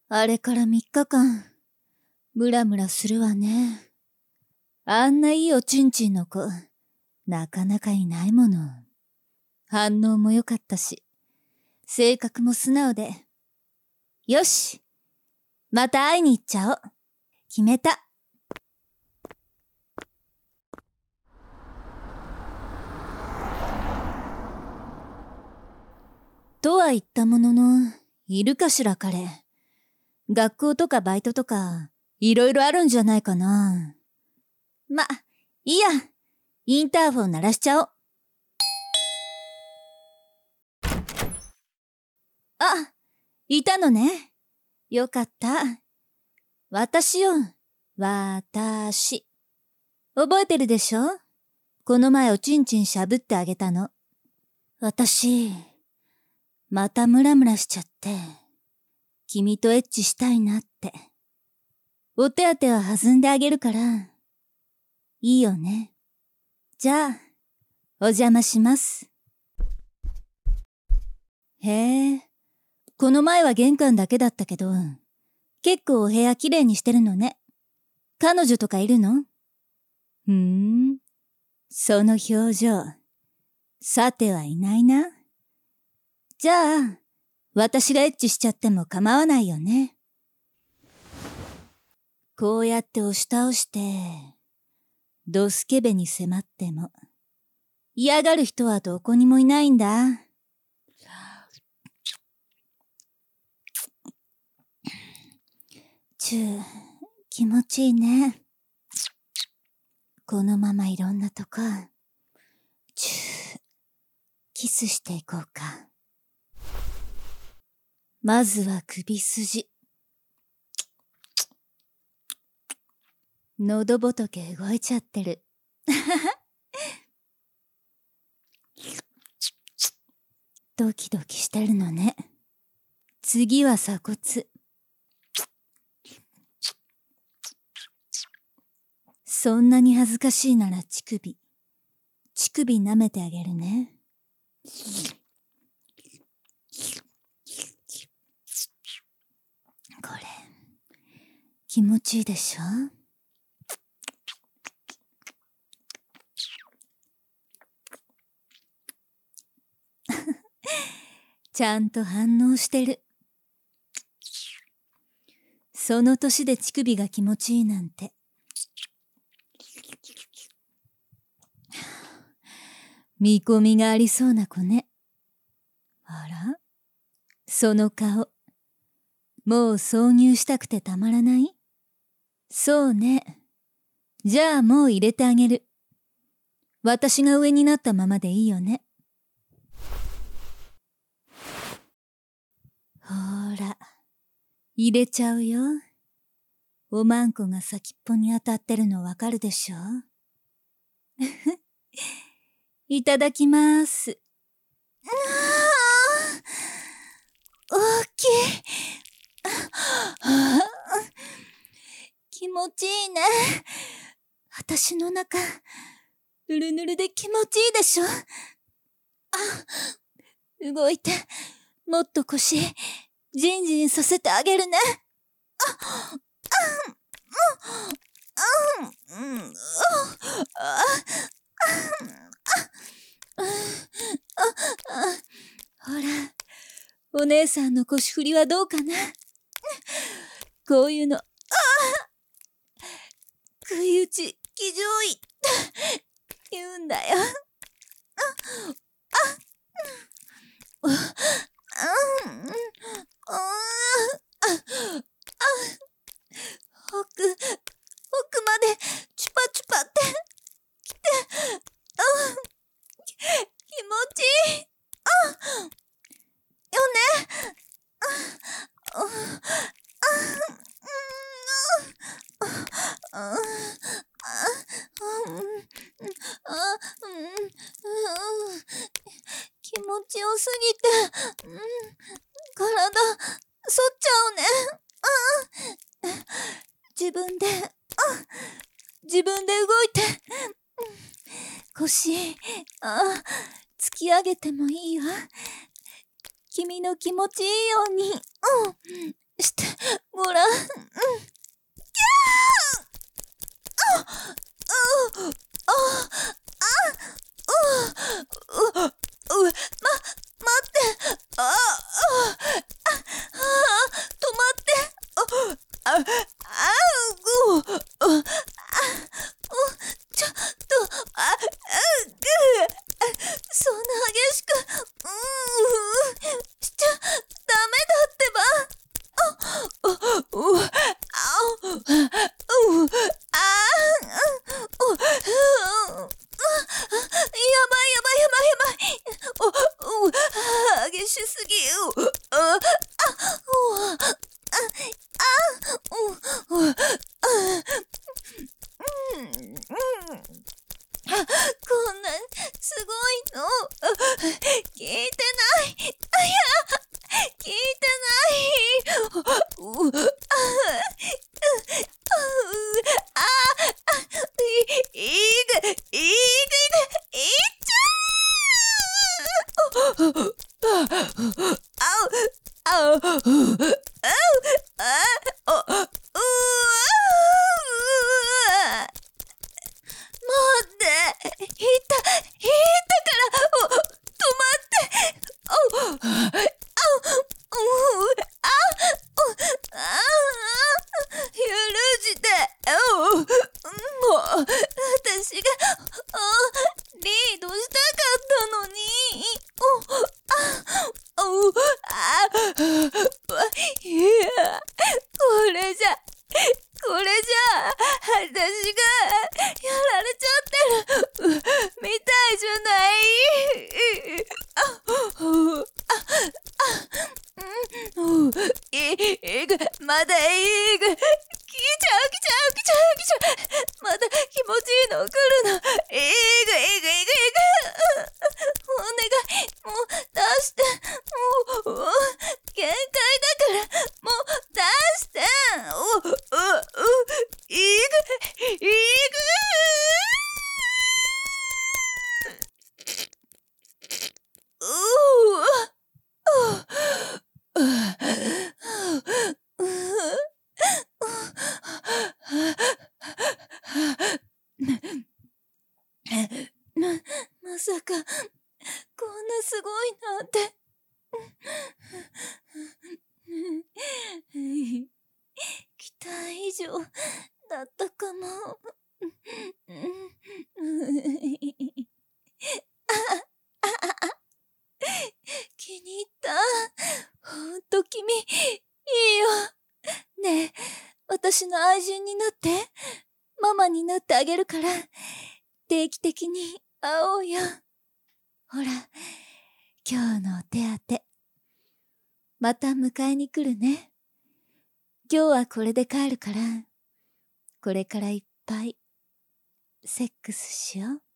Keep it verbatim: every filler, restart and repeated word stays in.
あれからみっかかん、ムラムラするわね。あんないいおちんちんの子、なかなかいないもの。反応も良かったし、性格も素直で。よし、また会いに行っちゃおう。決めた。とは言ったものの、いるかしら彼。学校とかバイトとか、いろいろあるんじゃないかな。ま、いいや。インターフォン鳴らしちゃおう。あ、いたのね。よかった。私よ。私。覚えてるでしょ？この前おちんちんしゃぶってあげたの。私、またムラムラしちゃって、君とエッチしたいなって。お手当は弾んであげるから、いいよね。じゃあ、お邪魔します。へえ、この前は玄関だけだったけど、結構お部屋きれいにしてるのね。彼女とかいるの？ふーん、その表情、さてはいないな。じゃあ、私がエッチしちゃっても構わないよね。こうやって押し倒して、ドスケベに迫っても、嫌がる人はどこにもいないんだ。チュー、気持ちいいね。このままいろんなとこ、チュー、キスしていこうか。まずは首筋。喉仏動いちゃってる。ドキドキしてるのね。次は鎖骨。そんなに恥ずかしいなら乳首。乳首舐めてあげるね。これ、気持ちいいでしょ？ちゃんと反応してる。その年で乳首が気持ちいいなんて。見込みがありそうな子ね。あら？その顔。もう挿入したくてたまらない？そうね。じゃあもう入れてあげる。私が上になったままでいいよね。ほーら、入れちゃうよ。おまんこが先っぽに当たってるのわかるでしょ？いただきまーす。大きい。気持ちいいね。私の中、ぬるぬるで気持ちいいでしょ？あ、動いて、もっと腰、ジンジンさせてあげるね。あ、うん、うん、うん、うん、あ、ほら、お姉さんの腰振りはどうかな？こういうの、ああ、食い打ち、騎乗位、言うんだよ。あ、あ、うん、うん、あ、奥、奥まで、チュパチュパって、来て、あ、気持ちいい。あ、よね。あ、あ、あ、あ、気持ちよすぎて、うん、体、反っちゃうね。あ、自分で、あ、自分で動いて、腰、あ、突き上げてもいいわ。君の気持ちいいように、うん、 してごらん。うん。キャー。あ、う、あ、あ、う、う、う、ま、待って。あ、あ、あ、止まって。あ、あ、あ、う、う、あ、う、ちょっと、あ、あ、ぐ、そんな激しく、うー、しちゃダメだってば。あ、う、あ、う、う、あ、う、う、やばいやばいやばいやばい。お、う、激しすぎ。う、あ、あ、う、あ、あ、う、う、あ、うん、うん。こんなすごいの聞いてない。あ、いや、聞いてない。う、あ、あ、あ、い、いぐ、いぐ、いぐ、いっちゃう。あう、あう、あう、あう、あ、お、う、あ、待って、引いた、引いたから、お、止まって、お、あ、お、あ、お、あ、許して、お、もう、私が、お、リードしたかったのに、お、あ、お、あ、わ、いや、これじゃ、これじゃ、私が、やられちゃってる、みたいじゃない。あ、あ、あ、うん、い、いぐ、まだいぐ、来ちゃう来ちゃう来ちゃう来ちゃう、まだ気持ちいいの来るの、いぐいぐいぐいぐ、お願い、もう出して、もう、限界だから、もう出して、お、う、う、いぐ、いぐ、うわ、うわ、ま、まさか、こんなすごいなんて。期待以上だったかも。気に入った。ほんと君、いいよ。ねえ、私の愛人になって、ママになってあげるから、定期的に会おうよ。ほら、今日のお手当。また迎えに来るね。今日はこれで帰るから、これからいっぱいセックスしよう。